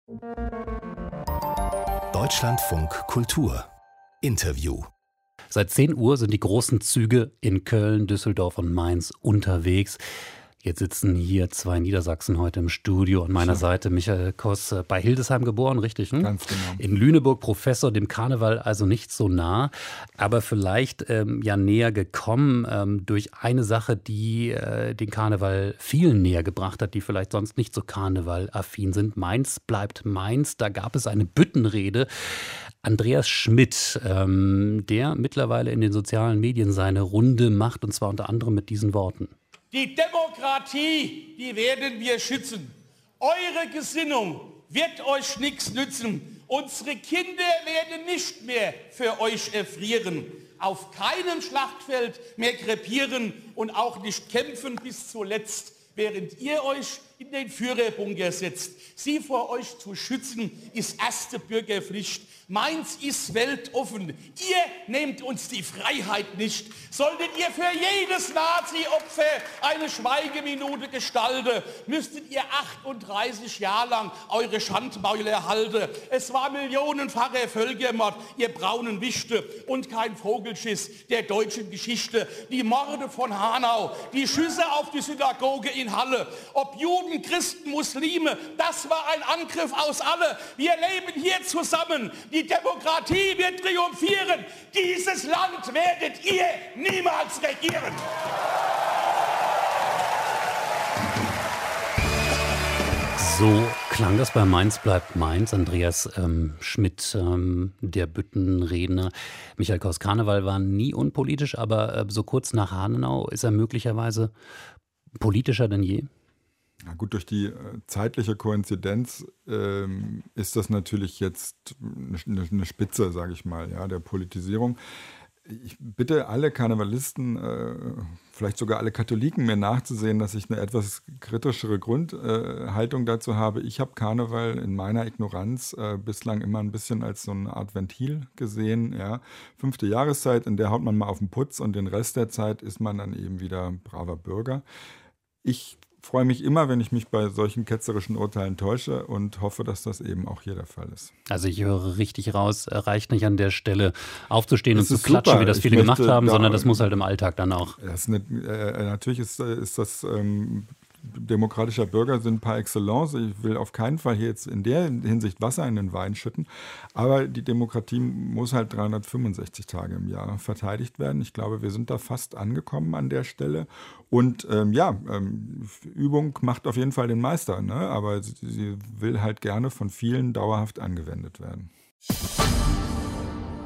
Deutschlandfunk Kultur Interview. Seit 10 Uhr sind die großen Züge in Köln, Düsseldorf und Mainz unterwegs. Jetzt sitzen hier 2 Niedersachsen heute im Studio. An meiner Seite Michael Koss, bei Hildesheim geboren, richtig? Ganz genau. In Lüneburg Professor, dem Karneval also nicht so nah, aber vielleicht ja näher gekommen durch eine Sache, die den Karneval vielen näher gebracht hat, die vielleicht sonst nicht so karnevalaffin sind. Mainz bleibt Mainz. Da gab es eine Büttenrede. Andreas Schmidt, der mittlerweile in den sozialen Medien seine Runde macht, und zwar unter anderem mit diesen Worten. Die Demokratie, die werden wir schützen. Eure Gesinnung wird euch nichts nützen. Unsere Kinder werden nicht mehr für euch erfrieren. Auf keinem Schlachtfeld mehr krepieren und auch nicht kämpfen bis zuletzt, während ihr euch in den Führerbunker setzt. Sie vor euch zu schützen, ist erste Bürgerpflicht. Mainz ist weltoffen. Ihr nehmt uns die Freiheit nicht. Solltet ihr für jedes Nazi-Opfer eine Schweigeminute gestalten, müsstet ihr 38 Jahre lang eure Schandmäuler halten. Es war millionenfacher Völkermord, ihr braunen Wichte, und kein Vogelschiss der deutschen Geschichte. Die Morde von Hanau, die Schüsse auf die Synagoge in Halle, ob Juden, Christen, Muslime, das war ein Angriff aus alle. Wir leben hier zusammen. Die Demokratie wird triumphieren. Dieses Land werdet ihr niemals regieren. So klang das bei Mainz bleibt Mainz. Andreas Schmidt, der Büttenredner. Michael Koss, Karneval war nie unpolitisch, aber so kurz nach Hanau ist er möglicherweise politischer denn je? Na gut, durch die zeitliche Koinzidenz ist das natürlich jetzt eine Spitze, sage ich mal, ja, der Politisierung. Ich bitte alle Karnevalisten, vielleicht sogar alle Katholiken, mir nachzusehen, dass ich eine etwas kritischere Grundhaltung dazu habe. Ich habe Karneval in meiner Ignoranz bislang immer ein bisschen als so eine Art Ventil gesehen. Ja. 5. Jahreszeit, in der haut man mal auf den Putz, und den Rest der Zeit ist man dann eben wieder braver Bürger. Ich freue mich immer, wenn ich mich bei solchen ketzerischen Urteilen täusche, und hoffe, dass das eben auch hier der Fall ist. Also ich höre richtig raus, reicht nicht an der Stelle aufzustehen das und zu klatschen, super. wie das viele gemacht haben, sondern das muss halt im Alltag dann auch. Natürlich ist das demokratischer Bürgersinn par excellence. Ich will auf keinen Fall hier jetzt in der Hinsicht Wasser in den Wein schütten. Aber die Demokratie muss halt 365 Tage im Jahr verteidigt werden. Ich glaube, wir sind da fast angekommen an der Stelle. Und Übung macht auf jeden Fall den Meister, ne? Aber sie will halt gerne von vielen dauerhaft angewendet werden.